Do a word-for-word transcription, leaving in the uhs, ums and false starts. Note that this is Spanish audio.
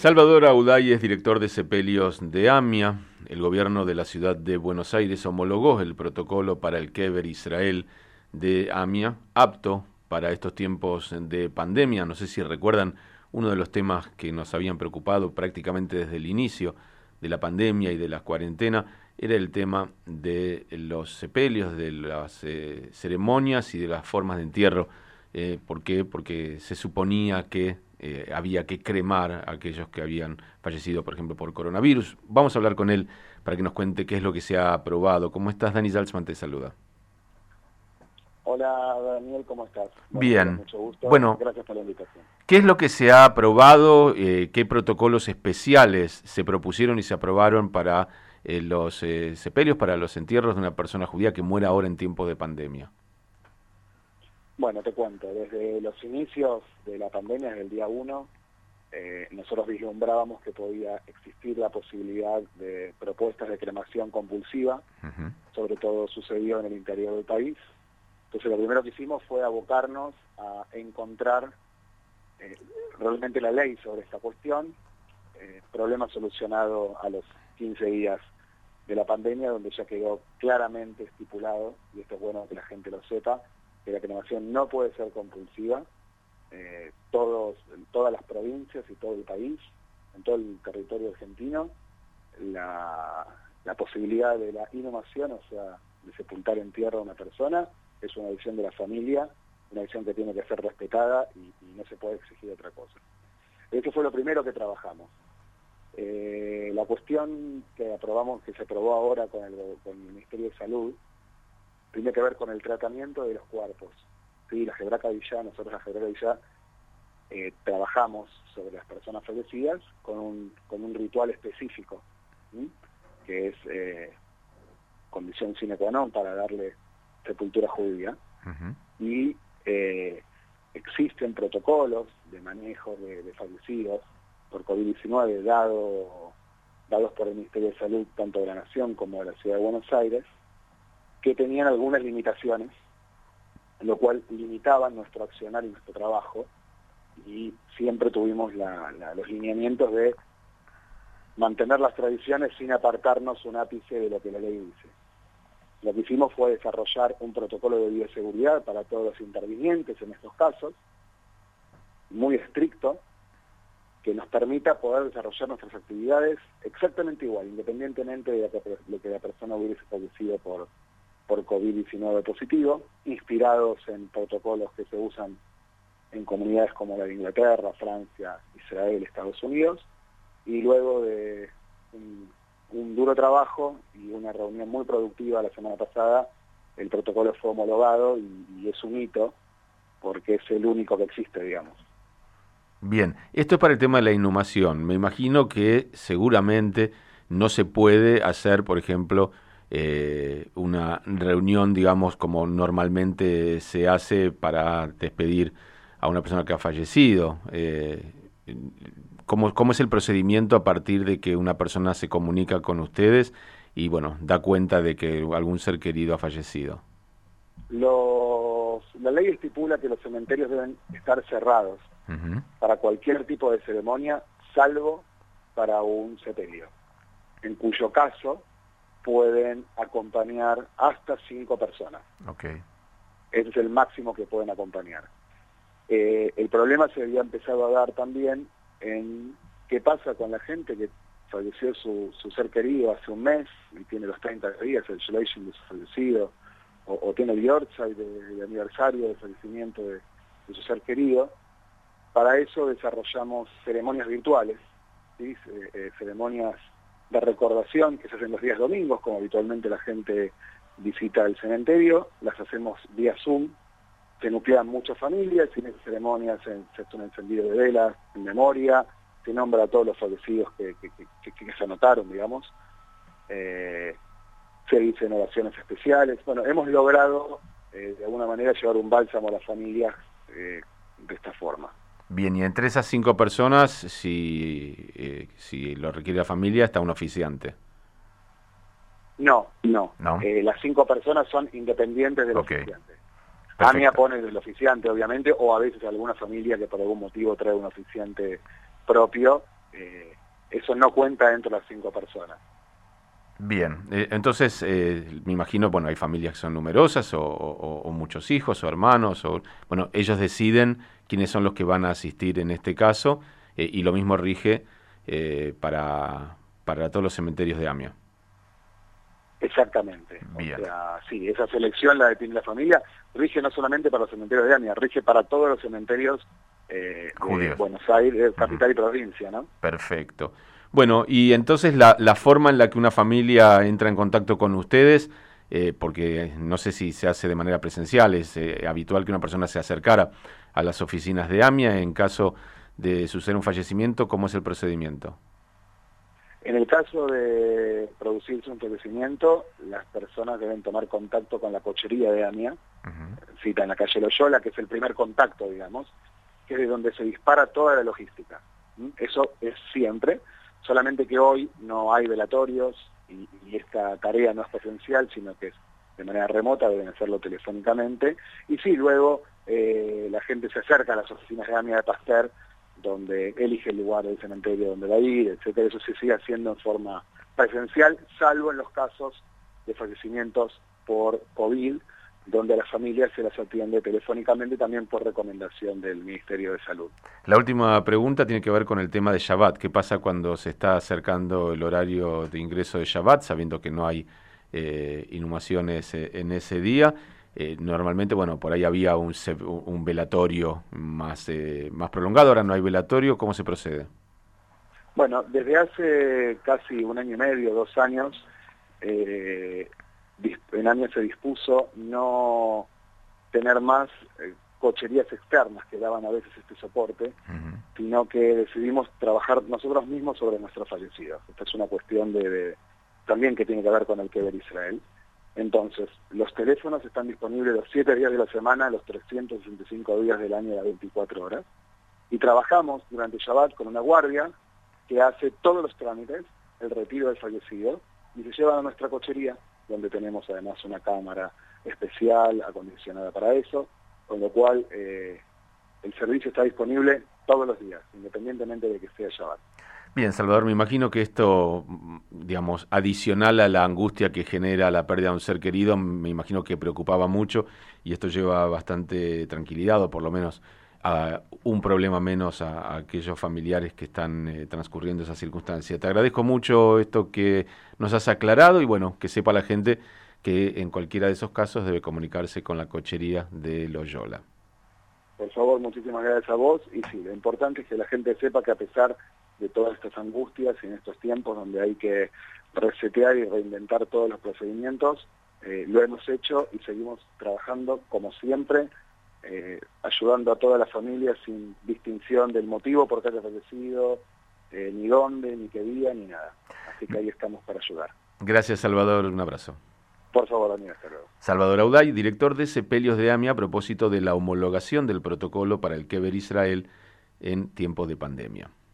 Salvador Auday es director de sepelios de AMIA. El gobierno de la ciudad de Buenos Aires homologó el protocolo para el Kever Israel de AMIA, apto para estos tiempos de pandemia. No sé si recuerdan, uno de los temas que nos habían preocupado prácticamente desde el inicio de la pandemia y de la cuarentena era el tema de los sepelios, de las eh, ceremonias y de las formas de entierro. Eh, ¿Por qué? Porque se suponía que eh, había que cremar a aquellos que habían fallecido, por ejemplo, por coronavirus. Vamos a hablar con él para que nos cuente qué es lo que se ha aprobado. ¿Cómo estás? Dani Salzman te saluda. Hola Daniel, ¿cómo estás? Bueno, Bien. mucho gusto. Bueno, Gracias por la invitación. ¿qué es lo que se ha aprobado? Eh, ¿Qué protocolos especiales se propusieron y se aprobaron para eh, los eh, sepelios, para los entierros de una persona judía que muera ahora en tiempos de pandemia? Bueno, te cuento, desde los inicios de la pandemia, desde el día uno, eh, nosotros vislumbrábamos que podía existir la posibilidad de propuestas de cremación compulsiva, uh-huh. Sobre todo sucedió en el interior del país. Entonces lo primero que hicimos fue abocarnos a encontrar eh, realmente la ley sobre esta cuestión, eh, problema solucionado a los quince días de la pandemia, donde ya quedó claramente estipulado, y esto es bueno que la gente lo sepa, que la cremación no puede ser compulsiva. Eh, todos, en todas las provincias y todo el país, en todo el territorio argentino, la, la posibilidad de la inhumación, o sea, de sepultar en tierra a una persona, es una decisión de la familia, una decisión que tiene que ser respetada y, y no se puede exigir otra cosa. Eso fue lo primero que trabajamos. Eh, la cuestión que aprobamos, que se aprobó ahora con el, con el Ministerio de Salud, tiene que ver con el tratamiento de los cuerpos. Sí, la Gebraca Villá, nosotros la Gebraca Villá eh, trabajamos sobre las personas fallecidas con un, con un ritual específico, ¿sí? Que es eh, condición sine qua non para darle sepultura judía. Uh-huh. Y eh, existen protocolos de manejo de, de fallecidos por COVID diecinueve dado, dados por el Ministerio de Salud, tanto de la Nación como de la Ciudad de Buenos Aires, que tenían algunas limitaciones, lo cual limitaba nuestro accionar y nuestro trabajo, y siempre tuvimos la, la, los lineamientos de mantener las tradiciones sin apartarnos un ápice de lo que la ley dice. Lo que hicimos fue desarrollar un protocolo de bioseguridad para todos los intervinientes en estos casos, muy estricto, que nos permita poder desarrollar nuestras actividades exactamente igual, independientemente de lo que la persona hubiese fallecido por por COVID diecinueve positivo, inspirados en protocolos que se usan en comunidades como la de Inglaterra, Francia, Israel, Estados Unidos, y luego de un, un duro trabajo y una reunión muy productiva la semana pasada, el protocolo fue homologado y, y es un hito, porque es el único que existe, digamos. Bien, esto es para el tema de la inhumación. Me imagino que seguramente no se puede hacer, por ejemplo, Eh, una reunión, digamos, como normalmente se hace para despedir a una persona que ha fallecido. Eh, ¿cómo, ¿Cómo es el procedimiento a partir de que una persona se comunica con ustedes y, bueno, da cuenta de que algún ser querido ha fallecido? Los, la ley estipula que los cementerios deben estar cerrados uh-huh. para cualquier tipo de ceremonia, salvo para un sepelio, en cuyo caso pueden acompañar hasta cinco personas. Okay. Ese es el máximo que pueden acompañar. Eh, el problema se había empezado a dar también en qué pasa con la gente que falleció su, su ser querido hace un mes y tiene los treinta días, el isolation de su fallecido, o, o tiene el yorkshire de, de aniversario de fallecimiento de, de su ser querido. Para eso desarrollamos ceremonias virtuales, ¿sí? eh, eh, ceremonias de recordación que se hacen los días domingos, como habitualmente la gente visita el cementerio, las hacemos vía Zoom, se nuclean muchas familias, y en esas ceremonias se, se hace un encendido de velas en memoria, se nombra a todos los fallecidos que, que, que, que se anotaron, digamos, eh, se dicen oraciones especiales. Bueno, hemos logrado eh, de alguna manera llevar un bálsamo a las familias eh, de esta forma. Bien, y entre esas cinco personas, si, eh, si lo requiere la familia, está un oficiante. No, no. ¿No? Eh, las cinco personas son independientes del okay. oficiante. AMIA pone el oficiante, obviamente, o a veces alguna familia que por algún motivo trae un oficiante propio, eh, eso no cuenta dentro de las cinco personas. Bien, eh, entonces eh, me imagino, bueno, hay familias que son numerosas o, o, o muchos hijos o hermanos, o bueno, ellos deciden quiénes son los que van a asistir en este caso, eh, y lo mismo rige eh, para, para todos los cementerios de AMIA. Exactamente. Bien. O sea, sí, esa selección la define la familia, rige no solamente para los cementerios de AMIA, rige para todos los cementerios eh, de Buenos Aires, capital uh-huh. y provincia, ¿no? Perfecto. Bueno, y entonces la, la forma en la que una familia entra en contacto con ustedes, eh, porque no sé si se hace de manera presencial, es eh, habitual que una persona se acercara a las oficinas de AMIA en caso de suceder un fallecimiento, ¿cómo es el procedimiento? En el caso de producirse un fallecimiento, las personas deben tomar contacto con la cochería de AMIA, uh-huh. cita en la calle Loyola, que es el primer contacto, digamos, que es de donde se dispara toda la logística. ¿Mm? Eso es siempre, solamente que hoy no hay velatorios y, y esta tarea no es presencial, sino que es de manera remota, deben hacerlo telefónicamente. Y sí, luego eh, la gente se acerca a las oficinas de AMIA de Pasteur, donde elige el lugar del cementerio donde va a ir, etcétera. Eso se sigue haciendo en forma presencial, salvo en los casos de fallecimientos por COVID, donde a las familias se las atiende telefónicamente también por recomendación del Ministerio de Salud. La última pregunta tiene que ver con el tema de Shabbat. ¿Qué pasa cuando se está acercando el horario de ingreso de Shabbat, sabiendo que no hay eh, inhumaciones eh, en ese día? Eh, normalmente, bueno, por ahí había un, un velatorio más, eh, más prolongado, ahora no hay velatorio. ¿Cómo se procede? Bueno, desde hace casi un año y medio, dos años, eh, en AMIA se dispuso no tener más eh, cocherías externas que daban a veces este soporte, uh-huh. sino que decidimos trabajar nosotros mismos sobre nuestros fallecidos. Esta es una cuestión de, de también que tiene que ver con el Kever Israel. Entonces, los teléfonos están disponibles los siete días de la semana, los trescientos sesenta y cinco días del año, las veinticuatro horas. Y trabajamos durante Shabbat con una guardia que hace todos los trámites, el retiro del fallecido, y se llevan a nuestra cochería, donde tenemos además una cámara especial, acondicionada para eso, con lo cual eh, el servicio está disponible todos los días, independientemente de que sea Shabbat. Bien, Salvador, me imagino que esto, digamos, adicional a la angustia que genera la pérdida de un ser querido, me imagino que preocupaba mucho y esto lleva bastante tranquilidad, o por lo menos a un problema menos a, a aquellos familiares que están eh, transcurriendo esa circunstancia. Te agradezco mucho esto que nos has aclarado y bueno, que sepa la gente que en cualquiera de esos casos debe comunicarse con la cochería de Loyola. Por favor, muchísimas gracias a vos y sí, lo importante es que la gente sepa que a pesar de todas estas angustias y en estos tiempos donde hay que resetear y reinventar todos los procedimientos, eh, lo hemos hecho y seguimos trabajando como siempre, eh, ayudando a toda la familia sin distinción del motivo por qué haya fallecido, eh, ni dónde, ni qué día, ni nada. Así que ahí estamos para ayudar. Gracias, Salvador. Un abrazo. Por favor, Daniel, hasta luego. Salvador Auday, director de Sepelios de AMIA, a propósito de la homologación del protocolo para el Kever Israel en tiempos de pandemia.